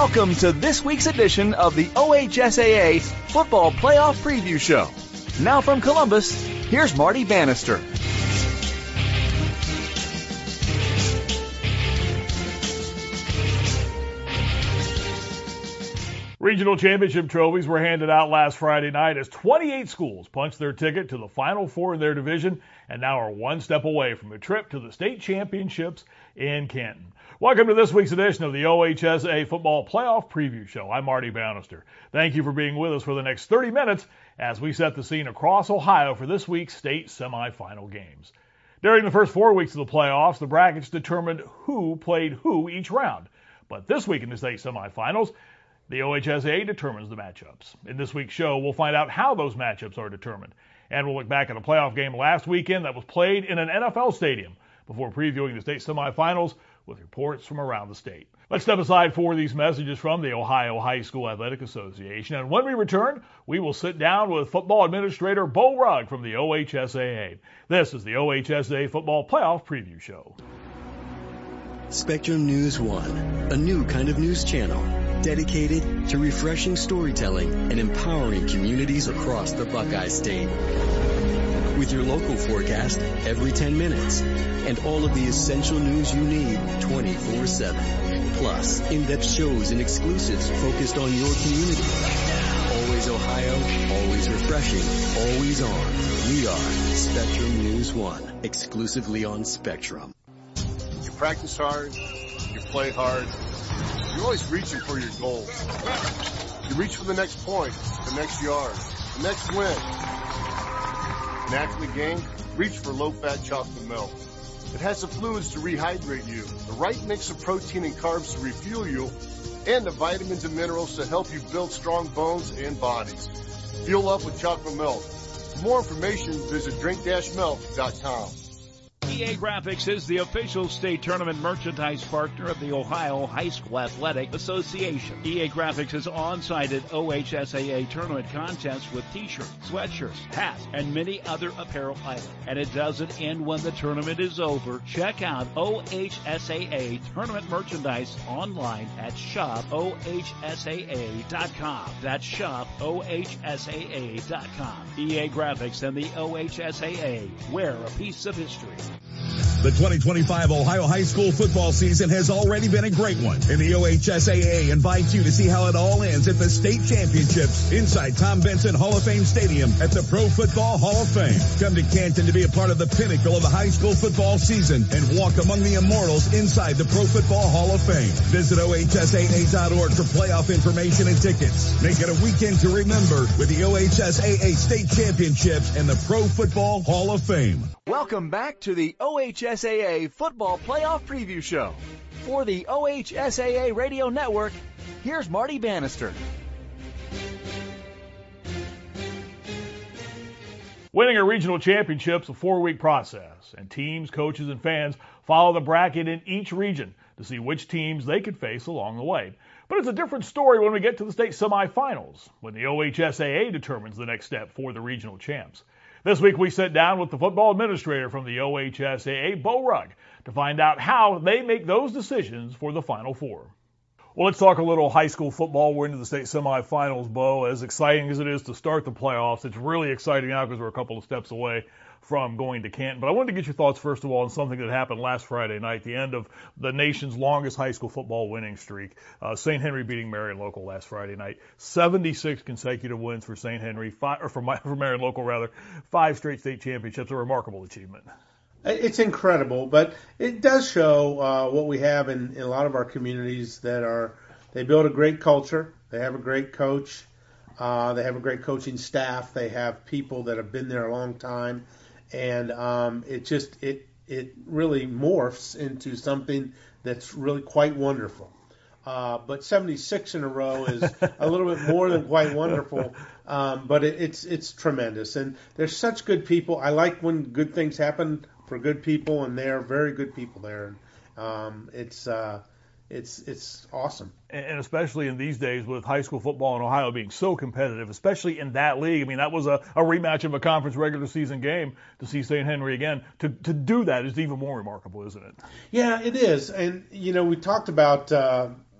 Welcome to this week's edition of the OHSAA Football Playoff Preview Show. Now from Columbus, here's Marty Bannister. Regional championship trophies were handed out last Friday night as 28 schools punched their ticket to the Final Four in their division and now are one step away from a trip to the state championships in Canton. Welcome to this week's edition of the OHSAA Football Playoff Preview Show. I'm Marty Bannister. Thank you for being with us for the next 30 minutes as we set the scene across Ohio for this week's state semifinal games. During the first 4 weeks of the playoffs, the brackets determined who played who each round. But this week in the state semifinals, the OHSAA determines the matchups. In this week's show, we'll find out how those matchups are determined. And we'll look back at a playoff game last weekend that was played in an NFL stadium before previewing the state semifinals with reports from around the state. Let's step aside for these messages from the Ohio High School Athletic Association. And when we return, we will sit down with football administrator Bo Rugg from the OHSAA. This is the OHSAA Football Playoff Preview Show. Spectrum News One, a new kind of news channel dedicated to refreshing storytelling and empowering communities across the Buckeye State. With your local forecast every 10 minutes and all of the essential news you need 24/7. Plus, in-depth shows and exclusives focused on your community. Always Ohio, always refreshing, always on. We are Spectrum News One, exclusively on Spectrum. You practice hard, you play hard. You're always reaching for your goals. You reach for the next point, the next yard, the next win. In Acme Game, reach for low-fat chocolate milk. It has the fluids to rehydrate you, the right mix of protein and carbs to refuel you, and the vitamins and minerals to help you build strong bones and bodies. Fuel up with chocolate milk. For more information, visit drink-milk.com. EA Graphics is the official state tournament merchandise partner of the Ohio High School Athletic Association. EA Graphics is on-site at OHSAA tournament contests with t-shirts, sweatshirts, hats, and many other apparel items. And it doesn't end when the tournament is over. Check out OHSAA tournament merchandise online at shopohsaa.com. That's shopohsaa.com. EA Graphics and the OHSAA. Wear a piece of history. The 2025 Ohio High School football season has already been a great one, and the OHSAA invites you to see how it all ends at the state championships inside Tom Benson Hall of Fame Stadium at the Pro Football Hall of Fame. Come to Canton to be a part of the pinnacle of the high school football season and walk among the immortals inside the Pro Football Hall of Fame. Visit OHSAA.org for playoff information and tickets. Make it a weekend to remember with the OHSAA State Championships and the Pro Football Hall of Fame. Welcome back to the OHSAA Football Playoff Preview Show. For the OHSAA Radio Network, here's Marty Bannister. Winning a regional championship is a 4-week process, and teams, coaches, and fans follow the bracket in each region to see which teams they could face along the way. But it's a different story when we get to the state semifinals, when the OHSAA determines the next step for the regional champs. This week we sit down with the football administrator from the OHSAA, Bo Rugg, to find out how they make those decisions for the Final Four. Well, let's talk a little high school football. We're into the state semifinals, Bo. As exciting as it is to start the playoffs, it's really exciting now because we're a couple of steps away from going to Canton. But I wanted to get your thoughts, first of all, on something that happened last Friday night, the end of the nation's longest high school football winning streak. St. Henry beating Marion Local last Friday night. 76 consecutive wins for St. Henry, for Marion Local, rather. 5 straight state championships, a remarkable achievement. It's incredible, but it does show what we have in a lot of our communities they build a great culture, they have a great coach, they have a great coaching staff, they have people that have been there a long time, and it really morphs into something that's really quite wonderful. But 76 in a row is a little bit more than quite wonderful, but it's tremendous. And there's such good people. I like when good things happen for good people, and they're very good people there. It's awesome. And especially in these days with high school football in Ohio being so competitive, especially in that league. I mean, that was a rematch of a conference regular season game to see St. Henry again. To do that is even more remarkable, isn't it? Yeah, it is. And, we talked about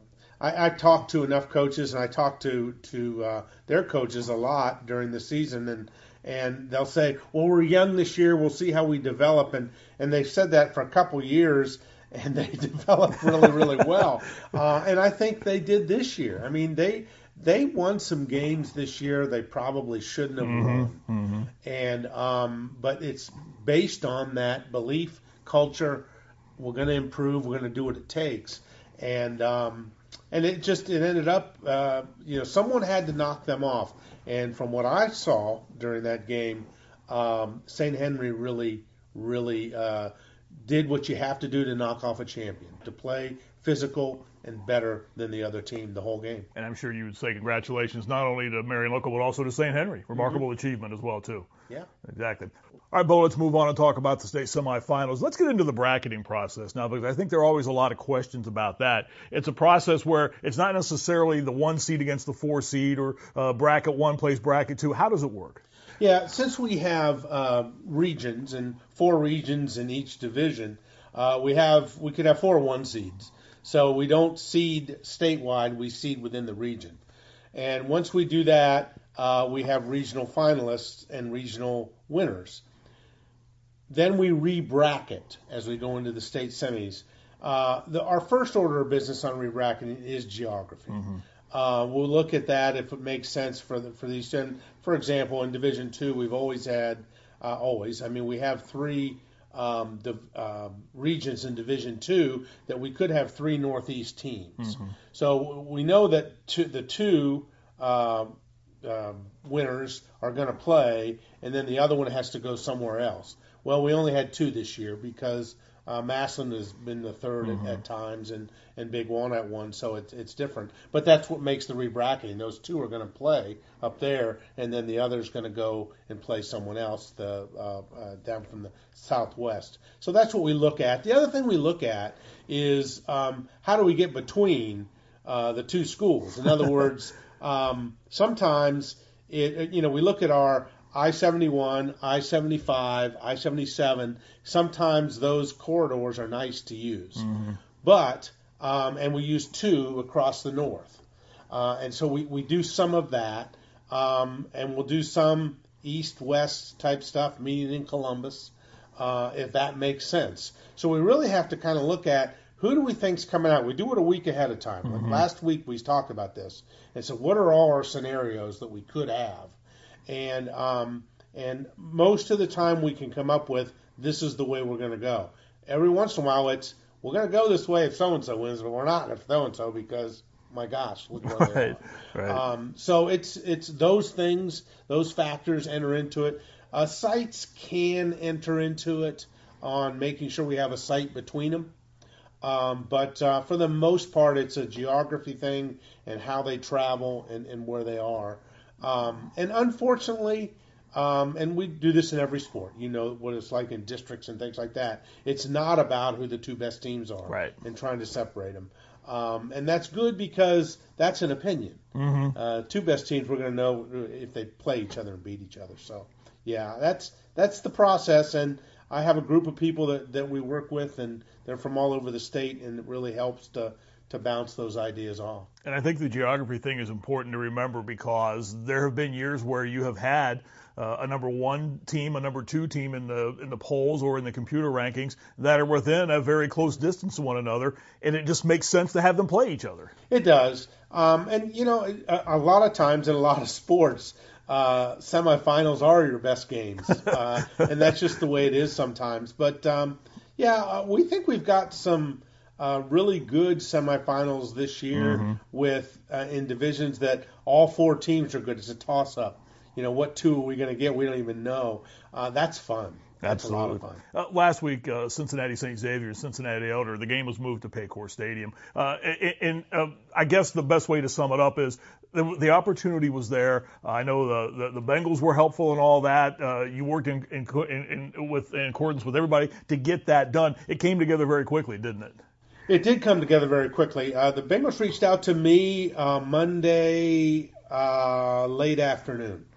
I talked to enough coaches, and I talked to their coaches a lot during the season, and they'll say, well, we're young this year, we'll see how we develop, and they've said that for a couple years, and they developed really, really well. And I think they did this year. I mean, they won some games this year they probably shouldn't have won. Mm-hmm. And but it's based on that belief, culture. We're going to improve. We're going to do what it takes. And it ended up, someone had to knock them off. And from what I saw during that game, St. Henry really, really did what you have to do to knock off a champion, to play physical and better than the other team the whole game. And I'm sure you would say congratulations not only to Marion Local but also to St. Henry. Remarkable achievement as well, too. Yeah. Exactly. All right, Bo, let's move on and talk about the state semifinals. Let's get into the bracketing process now, because I think there are always a lot of questions about that. It's a process where it's not necessarily the 1 seed against the 4 seed or bracket 1 plays bracket 2. How does it work? Yeah, since we have regions and 4 regions in each division, we could have 4 1 seeds. So we don't seed statewide, we seed within the region. And once we do that, we have regional finalists and regional winners. Then we re-bracket as we go into the state semis. Our first order of business on re-bracketing is geography. Mm-hmm. We'll look at that if it makes sense for these. And for example, in Division II, we've always had we have 3 regions in Division II that we could have 3 Northeast teams. Mm-hmm. So we know that the 2 winners are going to play, and then the other one has to go somewhere else. Well, we only had 2 this year because Massillon has been the third at times, and Big Walnut won, so it's different. But that's what makes the re-bracketing. Those 2 are going to play up there, and then the other's going to go and play someone else down from the southwest. So that's what we look at. The other thing we look at is how do we get between the 2 schools? In other words, sometimes we look at our I-71, I-75, I-77. Sometimes those corridors are nice to use, but and we use 2 across the north, and so we do some of that, and we'll do some east-west type stuff, meeting in Columbus, if that makes sense. So we really have to kind of look at who do we think's coming out. We do it a week ahead of time. Like last week we talked about this, and so what are all our scenarios that we could have? And most of the time we can come up with this is the way we're going to go. Every once in a while we're going to go this way if so-and-so wins, but we're not if so-and-so because, my gosh, look where they are. Right. So it's those things, those factors enter into it. Sites can enter into it on making sure we have a site between them. But for the most part, it's a geography thing and how they travel and where they are. And unfortunately, and we do this in every sport, you know what it's like in districts and things like that. It's not about who the 2 best teams are and trying to separate them. And that's good because that's an opinion. 2 best teams, we're going to know if they play each other and beat each other. So, yeah, that's the process. And I have a group of people that we work with, and they're from all over the state, and it really helps to bounce those ideas off. And I think the geography thing is important to remember because there have been years where you have had a number 1 team, a number 2 team in the polls or in the computer rankings that are within a very close distance to one another, and it just makes sense to have them play each other. It does. And, a lot of times in a lot of sports, semifinals are your best games, and that's just the way it is sometimes. But, we think we've got some really good semifinals this year with in divisions that all 4 teams are good. It's a toss-up. What 2 are we going to get? We don't even know. That's fun. That's Absolutely. a lot of fun. Last week, Cincinnati St. Xavier, Cincinnati Elder, the game was moved to Paycor Stadium. And I guess the best way to sum it up is the opportunity was there. I know the Bengals were helpful and all that. You worked in accordance with everybody to get that done. It came together very quickly, didn't it? It did come together very quickly. The Bengals reached out to me Monday late afternoon.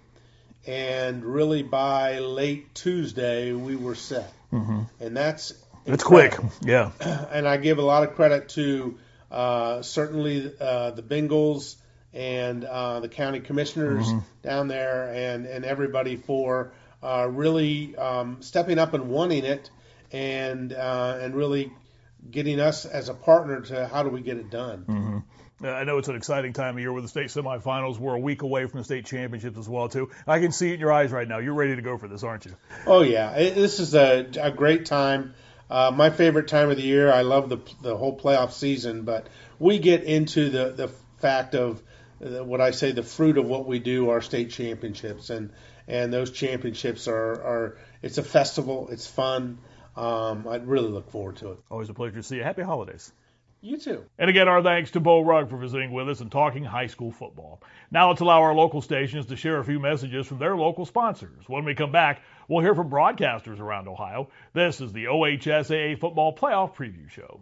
And really by late Tuesday, we were set. And that's quick, yeah. And I give a lot of credit to certainly the Bengals and the county commissioners down there and everybody for really stepping up and wanting it and really getting us as a partner to how do we get it done. I know it's an exciting time of year with the state semifinals. We're a week away from the state championships as well, too. I can see it in your eyes right now. You're ready to go for this, aren't you? Oh, yeah. This is a great time. My favorite time of the year. I love the whole playoff season, but we get into the fact of what I say the fruit of what we do, our state championships. And those championships are it's a festival. It's fun. I really look forward to it. Always a pleasure to see you. Happy holidays. You too. And again, our thanks to Bo Rugg for visiting with us and talking high school football. Now let's allow our local stations to share a few messages from their local sponsors. When we come back, we'll hear from broadcasters around Ohio. This is the OHSAA Football Playoff Preview Show.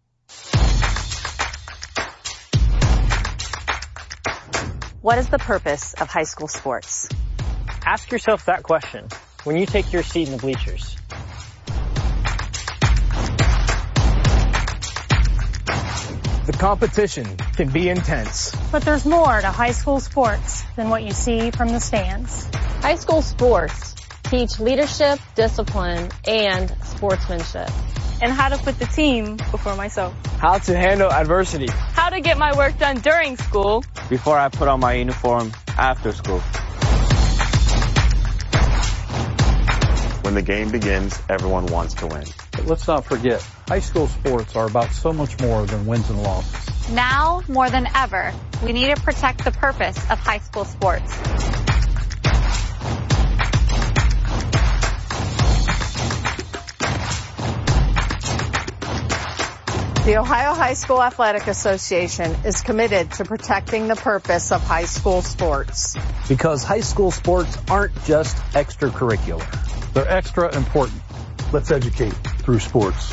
What is the purpose of high school sports? Ask yourself that question when you take your seat in the bleachers. The competition can be intense. But there's more to high school sports than what you see from the stands. High school sports teach leadership, discipline, and sportsmanship. And how to put the team before myself. How to handle adversity. How to get my work done during school. Before I put on my uniform after school. When the game begins, everyone wants to win. But let's not forget, high school sports are about so much more than wins and losses. Now, more than ever, we need to protect the purpose of high school sports. The Ohio High School Athletic Association is committed to protecting the purpose of high school sports. Because high school sports aren't just extracurricular. They're extra important. Let's educate through sports.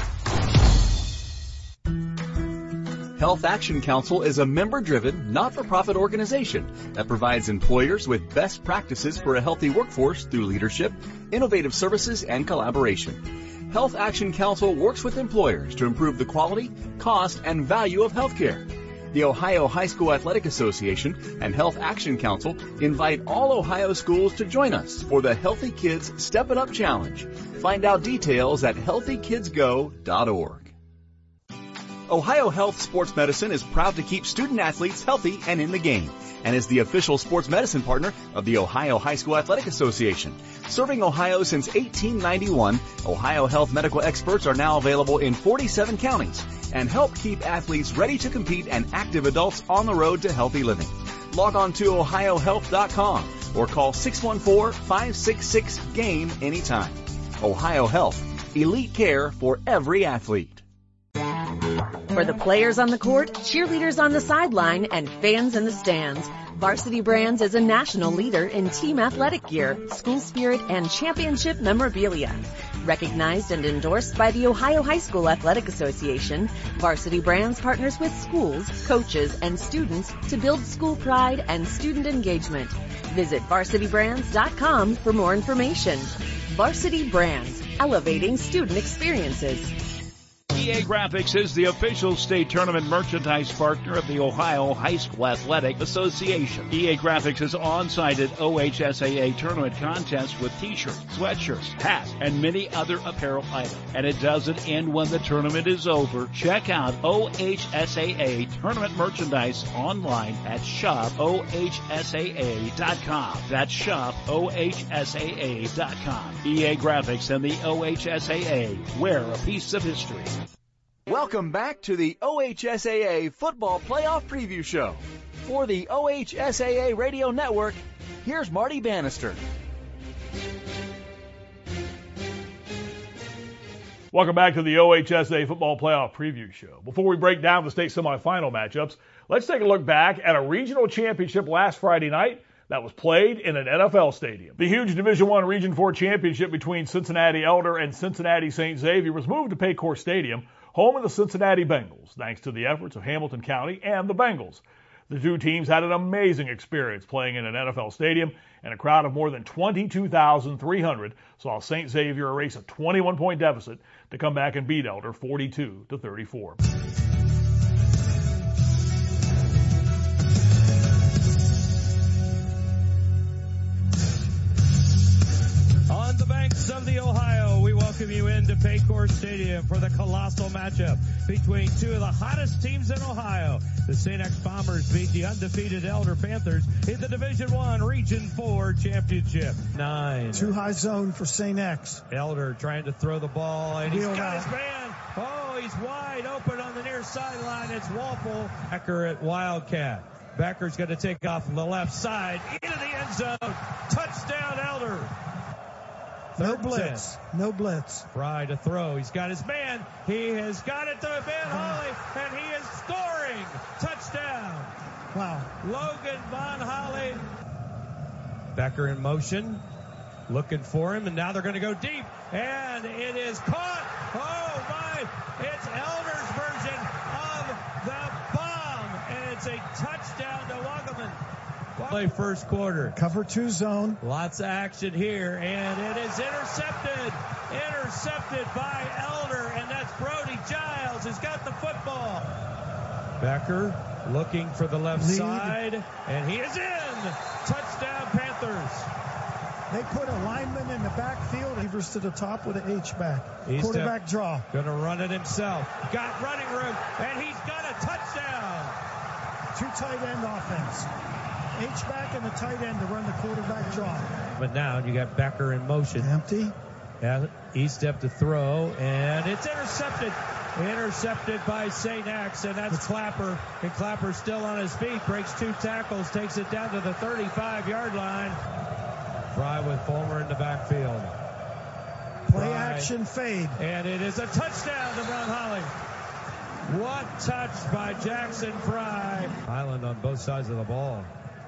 Health Action Council is a member-driven, not-for-profit organization that provides employers with best practices for a healthy workforce through leadership, innovative services, and collaboration. Health Action Council works with employers to improve the quality, cost, and value of healthcare. The Ohio High School Athletic Association and Health Action Council invite all Ohio schools to join us for the Healthy Kids Step It Up Challenge. Find out details at healthykidsgo.org. Ohio Health Sports Medicine is proud to keep student athletes healthy and in the game, and is the official sports medicine partner of the Ohio High School Athletic Association. Serving Ohio since 1891, Ohio Health medical experts are now available in 47 counties and help keep athletes ready to compete and active adults on the road to healthy living. Log on to ohiohealth.com or call 614-566-GAME anytime. Ohio Health, elite care for every athlete. For the players on the court, cheerleaders on the sideline, and fans in the stands, Varsity Brands is a national leader in team athletic gear, school spirit, and championship memorabilia. Recognized and endorsed by the Ohio High School Athletic Association, Varsity Brands partners with schools, coaches, and students to build school pride and student engagement. Visit varsitybrands.com for more information. Varsity Brands, elevating student experiences. EA Graphics is the official state tournament merchandise partner of the Ohio High School Athletic Association. EA Graphics is on-site at OHSAA tournament contests with t-shirts, sweatshirts, hats, and many other apparel items. And it doesn't end when the tournament is over. Check out OHSAA tournament merchandise online at shopohsaa.com. That's shopohsaa.com. EA Graphics and the OHSAA. Wear a piece of history. Welcome back to the OHSAA Football Playoff Preview Show. For the OHSAA Radio Network, here's Marty Bannister. Welcome back to the OHSAA Football Playoff Preview Show. Before we break down the state semifinal matchups, let's take a look back at a regional championship last Friday night that was played in an NFL stadium. The huge Division I Region 4 championship between Cincinnati Elder and Cincinnati St. Xavier was moved to Paycor Stadium, home of the Cincinnati Bengals, thanks to the efforts of Hamilton County and the Bengals. The two teams had an amazing experience playing in an NFL stadium, and a crowd of more than 22,300 saw St. Xavier erase a 21-point deficit to come back and beat Elder 42-34. Saints of the Ohio, we welcome you into Paycor Stadium for the colossal matchup between two of the hottest teams in Ohio. The St. X Bombers beat the undefeated Elder Panthers in the Division I Region 4 Championship. 9. Too high zone for St. X. Elder trying to throw the ball, and he's got his man. Oh, he's wide open on the near sideline. It's Walpole. Becker at Wildcat. Becker's going to take off from the left side into the end zone. Touchdown, Elder. No blitz. No blitz. Fry to throw. He's got his man. He has got it to Ben Holly, and he is scoring. Touchdown. Wow. Logan Von Holly. Becker in motion. Looking for him, and now they're going to go deep. And it is caught. Oh, my. It's Elder's version of the bomb. And it's a touchdown to Wagaman. Play first quarter. Cover 2 zone. Lots of action here, and it is intercepted. Intercepted by Elder, and that's Brody Giles who's got the football. Becker looking for the left side, and he is in. Touchdown, Panthers. They put a lineman in the backfield. Receivers to the top with an H-back. Quarterback draw. Going to run it himself. Got running room, and he's got a touchdown. 2 tight end offense. H-back and the tight end to run the quarterback draw. But now you got Becker in motion. Empty. Yeah, E-step to throw, and it's intercepted. Intercepted by St. X, and that's Clapper. And Clapper's still on his feet. Breaks 2 tackles, takes it down to the 35-yard line. Fry with Fulmer in the backfield. Play action fade. And it is a touchdown to Von Holly. What touch by Jackson Fry. Highland on both sides of the ball.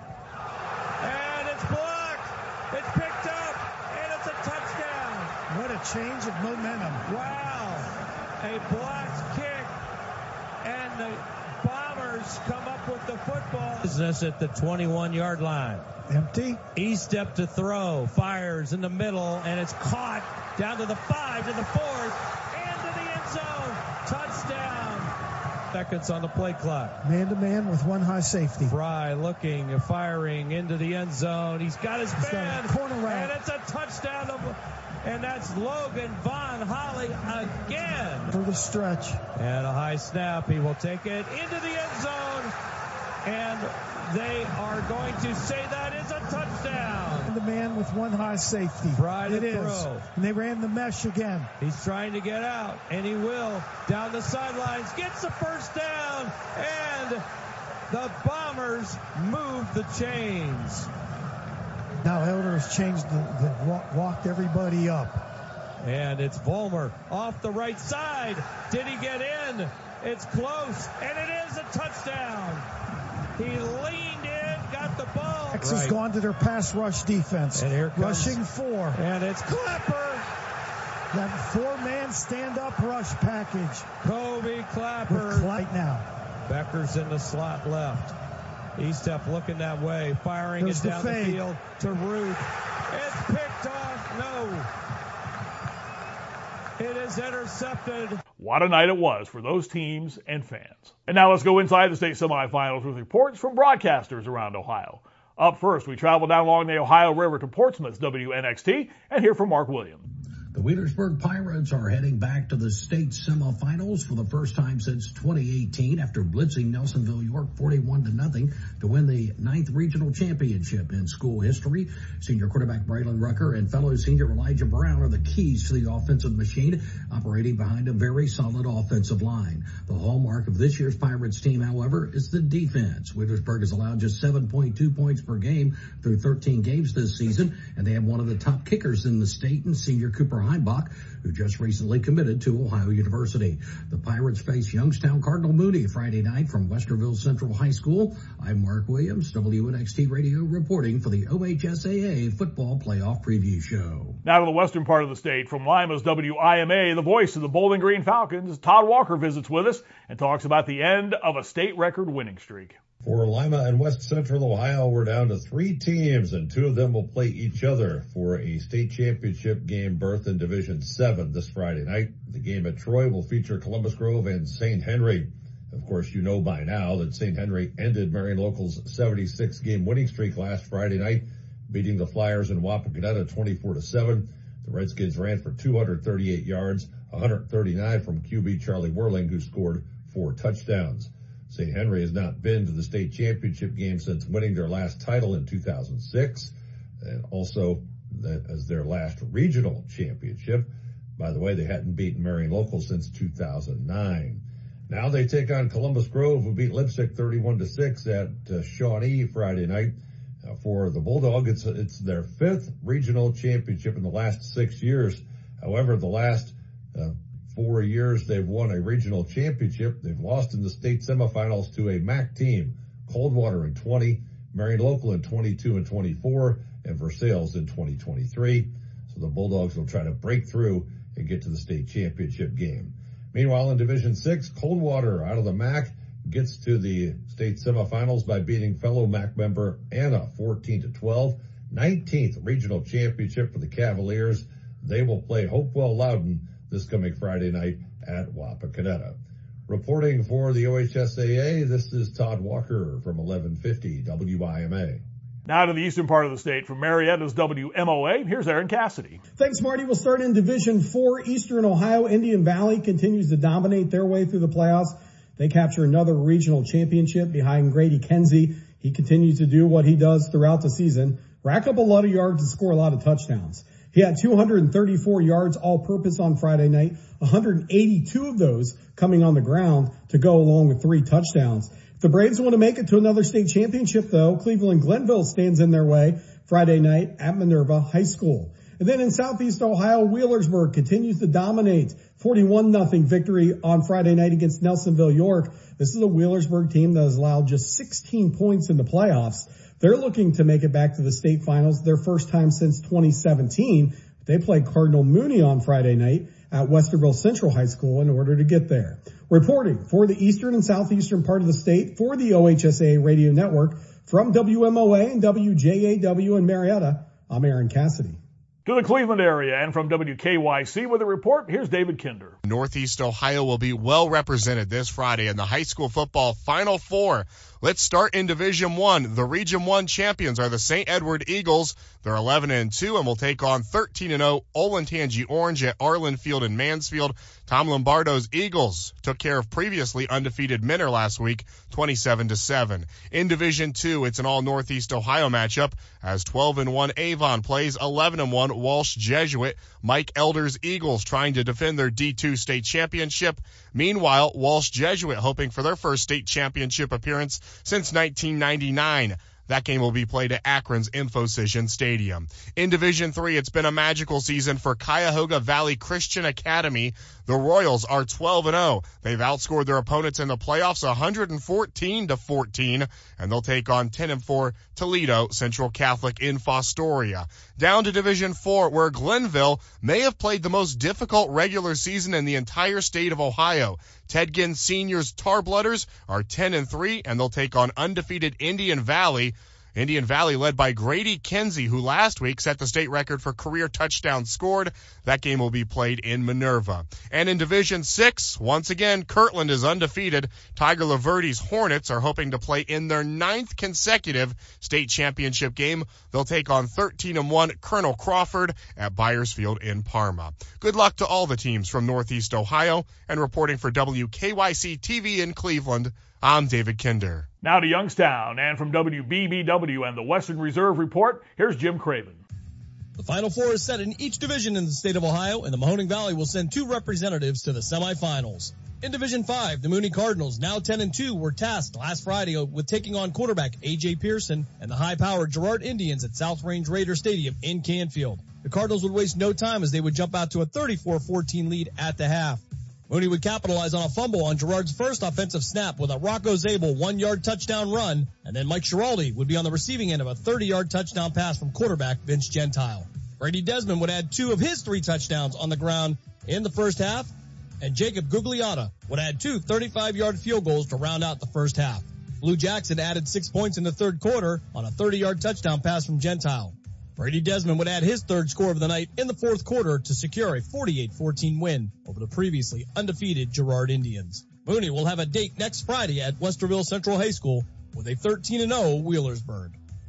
And it's blocked. It's picked up. And it's a touchdown. What a change of momentum. Wow. A blocked kick. And the Bombers come up with the football. Business at the 21-yard line. Empty. E-step to throw. Fires in the middle. And it's caught down to the 5, to the 4th. And to the end zone. Touchdown. Seconds on the play clock. Man-to-man with 1 high safety. Fry looking, firing into the end zone. He's got his man. Corner route. And it's a touchdown. And that's Logan Von Holly again. For the stretch. And a high snap. He will take it into the end zone. And they are going to say that is a touchdown. The man with 1 high safety. Fry to it throw. Is. And they ran the mesh again. He's trying to get out, and he will. Down the sidelines, gets the first down, and the Bombers move the chains. Now Elder has changed walked everybody up. And it's Volmer off the right side. Did he get in? It's close, and it is a touchdown. He leaned in, got the ball. X has gone to their pass rush defense. And here comes, rushing 4. And it's Clapper. That 4-man stand-up rush package. Kobe Clapper. Right now. Becker's in the slot left. E-step looking that way, firing it down the field to Ruth. It's picked off. No. It is intercepted. What a night it was for those teams and fans. And now let's go inside the state semifinals with reports from broadcasters around Ohio. Up first, we travel down along the Ohio River to Portsmouth's WNXT and hear from Mark Williams. The Wheelersburg Pirates are heading back to the state semifinals for the first time since 2018 after blitzing Nelsonville York 41-0 to win the 9th regional championship in school history. Senior quarterback Braylon Rucker and fellow senior Elijah Brown are the keys to the offensive machine, operating behind a very solid offensive line. The hallmark of this year's Pirates team, however, is the defense. Wheelersburg has allowed just 7.2 points per game through 13 games this season, and they have one of the top kickers in the state in senior Cooper Heimbach, who just recently committed to Ohio University. The Pirates face Youngstown Cardinal Mooney Friday night from Westerville Central High School. I'm Mark Williams, WNXT Radio, reporting for the OHSAA Football Playoff Preview Show. Now to the western part of the state, from Lima's WIMA, the voice of the Bowling Green Falcons, Todd Walker visits with us and talks about the end of a state record winning streak. For Lima and West Central Ohio, we're down to 3 teams, and 2 of them will play each other for a state championship game berth in Division 7 this Friday night. The game at Troy will feature Columbus Grove and St. Henry. Of course, you know by now that St. Henry ended Marion Local's 76-game winning streak last Friday night, beating the Flyers in Wapakoneta 24-7. The Redskins ran for 238 yards, 139 from QB Charlie Whirling, who scored 4 touchdowns. St. Henry has not been to the state championship game since winning their last title in 2006, and also that as their last regional championship. By the way, they hadn't beaten Marion Local since 2009. Now they take on Columbus Grove, who beat Lipstick 31-6 at Shawnee Friday night. For the Bulldog, it's their 5th regional championship in the last 6 years. However, the last 4 years they've won a regional championship. They've lost in the state semifinals to a MAC team, Coldwater in 20, Marion Local in 22 and 24, and Versailles in 2023. So the Bulldogs will try to break through and get to the state championship game. Meanwhile, in Division 6, Coldwater out of the MAC gets to the state semifinals by beating fellow MAC member Anna 14-12. 19th regional championship for the Cavaliers. They will play Hopewell Loudon this coming Friday night at Wapakoneta. Reporting for the OHSAA, this is Todd Walker from 1150 WIMA. Now to the eastern part of the state from Marietta's WMOA, here's Aaron Cassidy. Thanks, Marty. We'll start in Division 4. Eastern Ohio Indian Valley continues to dominate their way through the playoffs. They capture another regional championship behind Grady Kenzie. He continues to do what he does throughout the season, rack up a lot of yards and score a lot of touchdowns. He had 234 yards all-purpose on Friday night, 182 of those coming on the ground to go along with 3 touchdowns. If the Braves want to make it to another state championship, though, Cleveland Glenville stands in their way Friday night at Minerva High School. And then in Southeast Ohio, Wheelersburg continues to dominate. 41-0 victory on Friday night against Nelsonville York. This is a Wheelersburg team that has allowed just 16 points in the playoffs. They're looking to make it back to the state finals, their first time since 2017. They played Cardinal Mooney on Friday night at Westerville Central High School in order to get there. Reporting for the eastern and southeastern part of the state for the OHSAA Radio Network from WMOA and WJAW in Marietta, I'm Aaron Cassidy. To the Cleveland area and from WKYC with a report, here's David Kinder. Northeast Ohio will be well represented this Friday in the high school football Final Four. Let's start in Division 1. The Region 1 champions are the St. Edward Eagles. They're 11-2 and will take on 13-0 Olentangy Orange at Arlen Field in Mansfield. Tom Lombardo's Eagles took care of previously undefeated Minner last week, 27-7. In Division 2, it's an all Northeast Ohio matchup as 12-1 Avon plays 11-1 Walsh Jesuit. Mike Elder's Eagles trying to defend their D2 state championship. Meanwhile, Walsh Jesuit hoping for their first state championship appearance since 1999. That game will be played at Akron's Infocision Stadium. In Division 3, it's been a magical season for Cuyahoga Valley Christian Academy. The Royals are 12-0. They've outscored their opponents in the playoffs 114-14, and they'll take on 10-4 Toledo Central Catholic in Fostoria. Down to Division 4, where Glenville may have played the most difficult regular season in the entire state of Ohio. Ted Ginn Senior's Tarblooders are 10-3, and they'll take on undefeated Indian Valley. Indian Valley led by Grady Kenzie, who last week set the state record for career touchdowns scored. That game will be played in Minerva. And in Division 6, once again, Kirtland is undefeated. Tiger Laverty's Hornets are hoping to play in their 9th consecutive state championship game. They'll take on 13-1 Colonel Crawford at Byersfield in Parma. Good luck to all the teams from Northeast Ohio. And reporting for WKYC TV in Cleveland, I'm David Kinder. Now to Youngstown, and from WBBW and the Western Reserve Report, here's Jim Craven. The Final Four is set in each division in the state of Ohio, and the Mahoning Valley will send 2 representatives to the semifinals. In Division 5, the Mooney Cardinals, now 10-2, were tasked last Friday with taking on quarterback A.J. Pearson and the high-powered Girard Indians at South Range Raider Stadium in Canfield. The Cardinals would waste no time as they would jump out to a 34-14 lead at the half. Mooney would capitalize on a fumble on Girard's first offensive snap with a Rocco Zabel 1-yard touchdown run, and then Mike Schiraldi would be on the receiving end of a 30-yard touchdown pass from quarterback Vince Gentile. Brady Desmond would add 2 of his 3 touchdowns on the ground in the first half, and Jacob Gugliotta would add 2 35-yard field goals to round out the first half. Blue Jackson added 6 points in the third quarter on a 30-yard touchdown pass from Gentile. Brady Desmond would add his 3rd score of the night in the 4th quarter to secure a 48-14 win over the previously undefeated Girard Indians. Mooney will have a date next Friday at Westerville Central High School with a 13-0 Wheelersburg.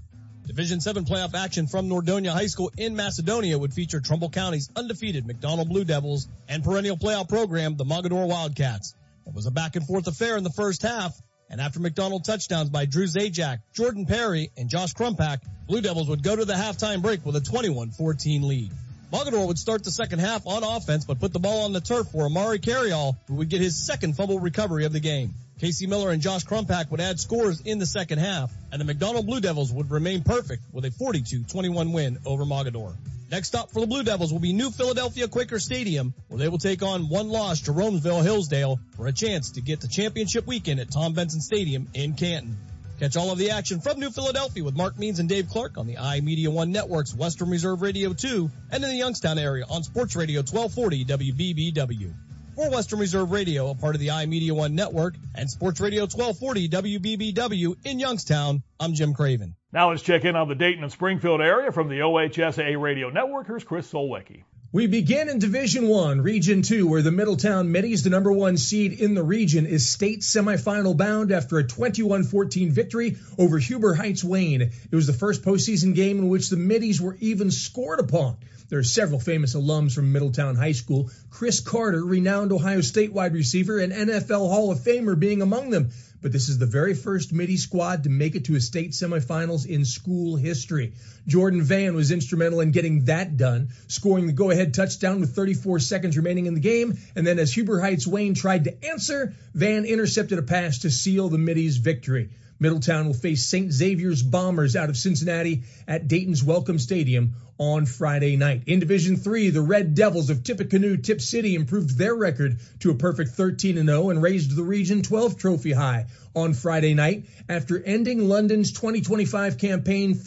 Division 7 playoff action from Nordonia High School in Macedonia would feature Trumbull County's undefeated McDonald Blue Devils and perennial playoff program, the Mogadore Wildcats. It was a back-and-forth affair in the first half, and after McDonald touchdowns by Drew Zajac, Jordan Perry, and Josh Krumpak, Blue Devils would go to the halftime break with a 21-14 lead. Mogadore would start the second half on offense, but put the ball on the turf for Amari Carriall, who would get his second fumble recovery of the game. Casey Miller and Josh Krumpak would add scores in the second half, and the McDonald Blue Devils would remain perfect with a 42-21 win over Mogadore. Next stop for the Blue Devils will be New Philadelphia Quaker Stadium, where they will take on one-loss Jeromesville Hillsdale for a chance to get the championship weekend at Tom Benson Stadium in Canton. Catch all of the action from New Philadelphia with Mark Means and Dave Clark on the iMedia One Network's Western Reserve Radio 2 and in the Youngstown area on Sports Radio 1240 WBBW. For Western Reserve Radio, a part of the iMedia One Network, and Sports Radio 1240 WBBW in Youngstown, I'm Jim Craven. Now let's check in on the Dayton and Springfield area from the OHSAA Radio Network. Here's Chris Solwecki. We begin in Division 1, Region 2, where the Middletown Middies, the number 1 seed in the region, is state semifinal bound after a 21-14 victory over Huber Heights Wayne. It was the first postseason game in which the Middies were even scored upon. There are several famous alums from Middletown High School, Chris Carter, renowned Ohio State wide receiver and NFL Hall of Famer, being among them. But this is the very first Middie squad to make it to a state semifinals in school history. Jordan Van was instrumental in getting that done, scoring the go-ahead touchdown with 34 seconds remaining in the game. And then as Huber Heights Wayne tried to answer, Van intercepted a pass to seal the Middies' victory. Middletown will face St. Xavier's Bombers out of Cincinnati at Dayton's Welcome Stadium on Friday night. In Division 3, the Red Devils of Tippecanoe Tip City improved their record to a perfect 13-0 and raised the Region 12 trophy high on Friday night after ending London's 2025 campaign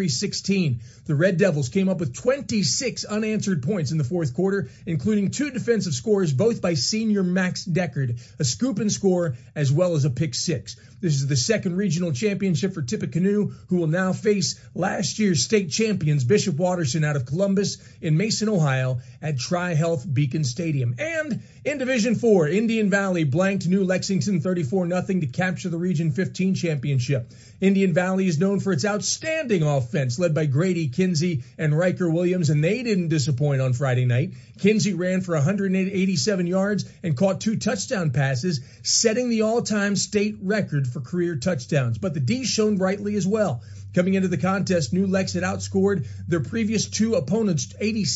33-16. The Red Devils came up with 26 unanswered points in the fourth quarter, including 2 defensive scores, both by senior Max Deckard, a scoop and score, as well as a pick 6. This is the second regional championship for Tippecanoe, who will now face last year's state champions Bishop Watterson out of Columbus in Mason, Ohio at Tri-Health Beacon Stadium. And in Division 4, Indian Valley blanked New Lexington 34-0 to capture the Region 15 championship. Indian Valley is known for its outstanding offense, led by Grady Kinsey and Riker Williams, and they didn't disappoint on Friday night. Kinsey ran for 187 yards and caught 2 touchdown passes, setting the all-time state record for career touchdowns. But the D shone brightly as well. Coming into the contest, New Lex had outscored their previous 2 opponents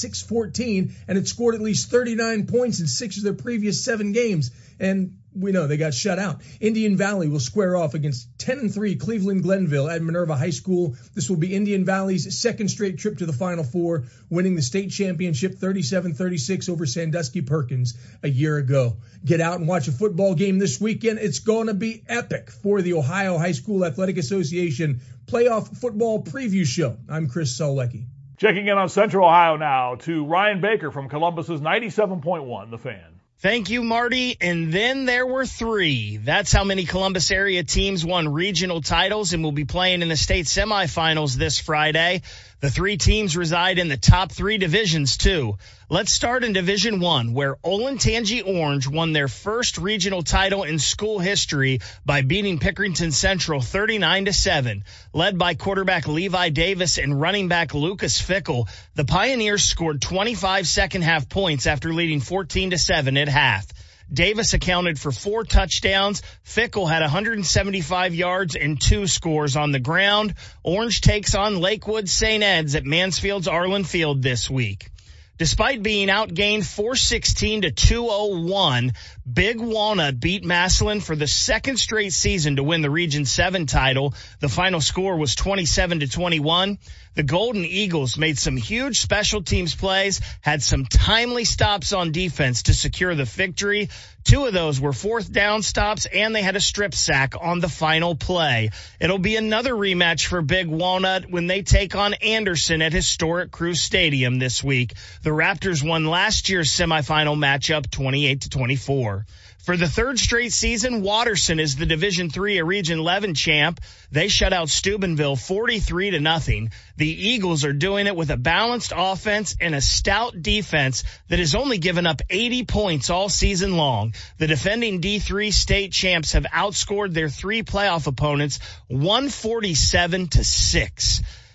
86-14 and had scored at least 39 points in 6 of their previous 7 games. And we know they got shut out. Indian Valley will square off against 10-3 Cleveland Glenville at Minerva High School. This will be Indian Valley's second straight trip to the Final Four, winning the state championship 37-36 over Sandusky Perkins a year ago. Get out and watch a football game this weekend. It's going to be epic for the Ohio High School Athletic Association Playoff Football Preview Show. I'm Chris Solwecki. Checking in on Central Ohio now to Ryan Baker from Columbus's 97.1 The Fan. Thank you, Marty. And then there were 3. That's how many Columbus area teams won regional titles and will be playing in the state semifinals this Friday. The 3 teams reside in the top 3 divisions, too. Let's start in Division 1, where Olentangy Orange won their first regional title in school history by beating Pickerington Central 39-7. Led by quarterback Levi Davis and running back Lucas Fickle, the Pioneers scored 25 second-half points after leading 14-7 at half. Davis accounted for 4 touchdowns. Fickle had 175 yards and 2 scores on the ground. Orange takes on Lakewood St. Ed's at Mansfield's Arlen Field this week. Despite being outgained 416 to 201, Big Walnut beat Massillon for the second straight season to win the Region 7 title. The final score was 27-21. The Golden Eagles made some huge special teams plays, had some timely stops on defense to secure the victory. 2 of those were 4th down stops, and they had a strip sack on the final play. It'll be another rematch for Big Walnut when they take on Anderson at historic Crew Stadium this week. The Raptors won last year's semifinal matchup 28-24. For the 3rd straight season, Watterson is the Division III Region 11 champ. They shut out Steubenville 43-0. The Eagles are doing it with a balanced offense and a stout defense that has only given up 80 points all season long. The defending D3 state champs have outscored their 3 playoff opponents 147-6.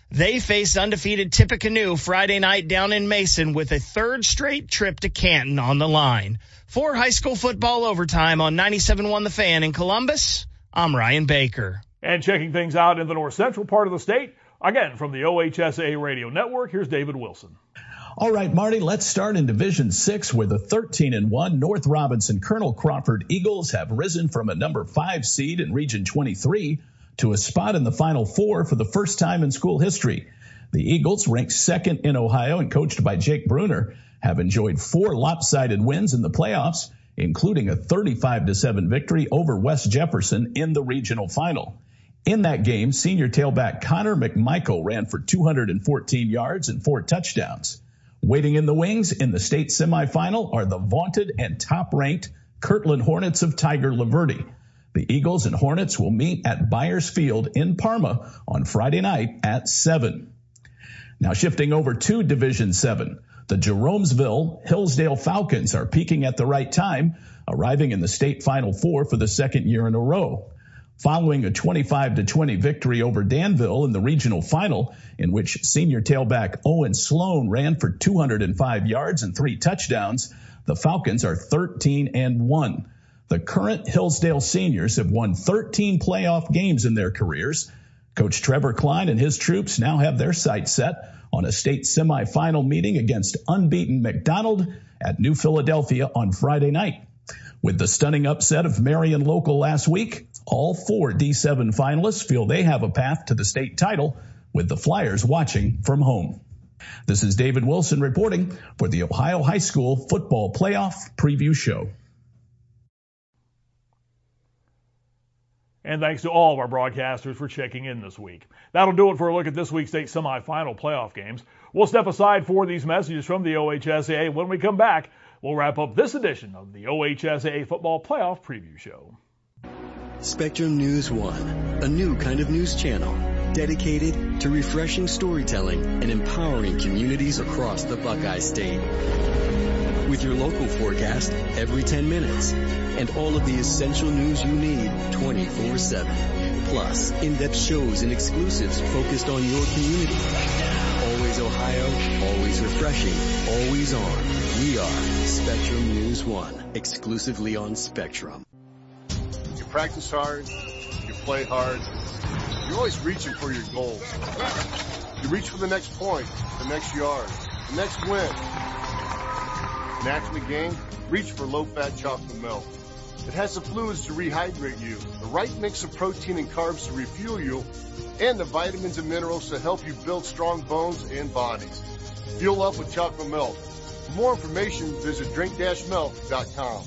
They face undefeated Tippecanoe Friday night down in Mason with a third straight trip to Canton on the line. For high school football overtime on 97.1 The Fan in Columbus, I'm Ryan Baker. And checking things out in the north central part of the state, again from the OHSAA Radio Network, here's David Wilson. All right, Marty, let's start in Division 6 where the 13-1 North Robinson Colonel Crawford Eagles have risen from a number 5 seed in Region 23 to a spot in the Final Four for the first time in school history. The Eagles, ranked second in Ohio and coached by Jake Bruner, have enjoyed 4 lopsided wins in the playoffs, including a 35-7 victory over West Jefferson in the regional final. In that game, senior tailback Connor McMichael ran for 214 yards and 4 touchdowns. Waiting in the wings in the state semifinal are the vaunted and top-ranked Kirtland Hornets of Tiger Laverty. The Eagles and Hornets will meet at Byers Field in Parma on Friday night at 7. Now shifting over to Division 7, the Jeromesville Hillsdale Falcons are peaking at the right time, arriving in the state Final Four for the second year in a row. Following a 25-20 victory over Danville in the regional final, in which senior tailback Owen Sloan ran for 205 yards and 3 touchdowns, the Falcons are 13-1. The current Hillsdale seniors have won 13 playoff games in their careers. Coach Trevor Klein and his troops now have their sights set on a state semifinal meeting against unbeaten McDonald at New Philadelphia on Friday night. With the stunning upset of Marion Local last week, all 4 D7 finalists feel they have a path to the state title, with the Flyers watching from home. This is David Wilson reporting for the Ohio High School Football Playoff Preview Show. And thanks to all of our broadcasters for checking in this week. That'll do it for a look at this week's state semifinal playoff games. We'll step aside for these messages from the OHSAA. When we come back, we'll wrap up this edition of the OHSAA Football Playoff Preview Show. Spectrum News 1, a new kind of news channel dedicated to refreshing storytelling and empowering communities across the Buckeye State. With your local forecast every 10 minutes and all of the essential news you need 24/7. Plus, in-depth shows and exclusives focused on your community. Always Ohio, always refreshing, always on. We are Spectrum News 1, exclusively on Spectrum. You practice hard, you play hard, you're always reaching for your goals. You reach for the next point, the next yard, the next win. In Acme Game, reach for low-fat chocolate milk. It has the fluids to rehydrate you, the right mix of protein and carbs to refuel you, and the vitamins and minerals to help you build strong bones and bodies. Fuel up with chocolate milk. For more information, visit drink-milk.com.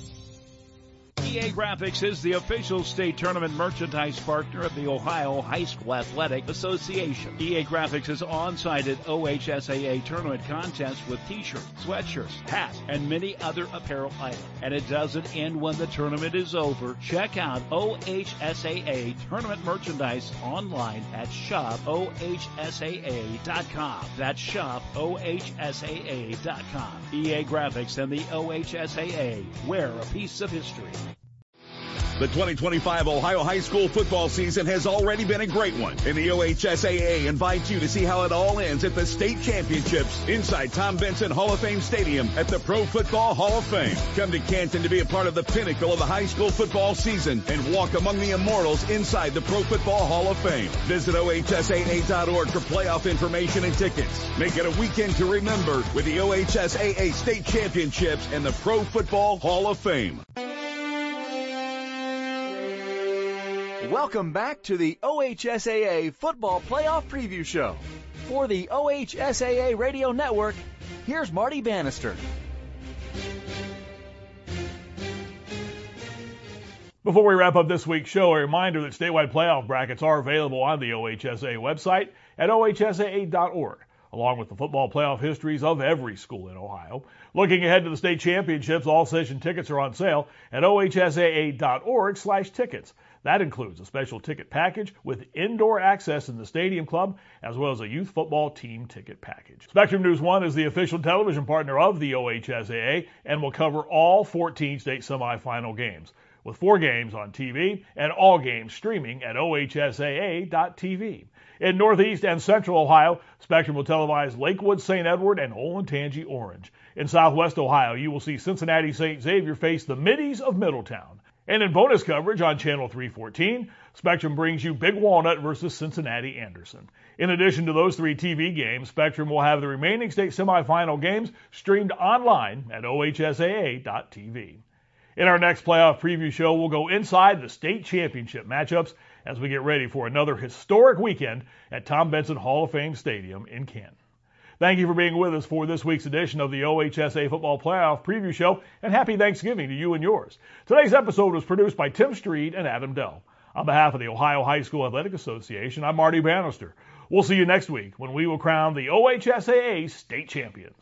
EA Graphics is the official state tournament merchandise partner of the Ohio High School Athletic Association. EA Graphics is on-site at OHSAA tournament contests with t-shirts, sweatshirts, hats, and many other apparel items. And it doesn't end when the tournament is over. Check out OHSAA tournament merchandise online at shopohsaa.com. That's shopohsaa.com. EA Graphics and the OHSAA. Wear a piece of history. The 2025 Ohio High School football season has already been a great one, and the OHSAA invites you to see how it all ends at the state championships inside Tom Benson Hall of Fame Stadium at the Pro Football Hall of Fame. Come to Canton to be a part of the pinnacle of the high school football season and walk among the immortals inside the Pro Football Hall of Fame. Visit OHSAA.org for playoff information and tickets. Make it a weekend to remember with the OHSAA State Championships and the Pro Football Hall of Fame. Welcome back to the OHSAA Football Playoff Preview Show. For the OHSAA Radio Network, here's Marty Bannister. Before we wrap up this week's show, a reminder that statewide playoff brackets are available on the OHSAA website at ohsaa.org, along with the football playoff histories of every school in Ohio. Looking ahead to the state championships, all session tickets are on sale at ohsaa.org/tickets. That includes a special ticket package with indoor access in the Stadium Club, as well as a youth football team ticket package. Spectrum News 1 is the official television partner of the OHSAA and will cover all 14 state semifinal games, with 4 games on TV and all games streaming at ohsaa.tv. In Northeast and Central Ohio, Spectrum will televise Lakewood St. Edward and Olentangy Orange. In Southwest Ohio, you will see Cincinnati St. Xavier face the Middies of Middletown. And in bonus coverage on Channel 314, Spectrum brings you Big Walnut versus Cincinnati Anderson. In addition to those 3 TV games, Spectrum will have the remaining state semifinal games streamed online at ohsaa.tv. In our next playoff preview show, we'll go inside the state championship matchups as we get ready for another historic weekend at Tom Benson Hall of Fame Stadium in Canton. Thank you for being with us for this week's edition of the OHSA Football Playoff Preview Show, and happy Thanksgiving to you and yours. Today's episode was produced by Tim Street and Adam Dell. On behalf of the Ohio High School Athletic Association, I'm Marty Bannister. We'll see you next week when we will crown the OHSAA state champions.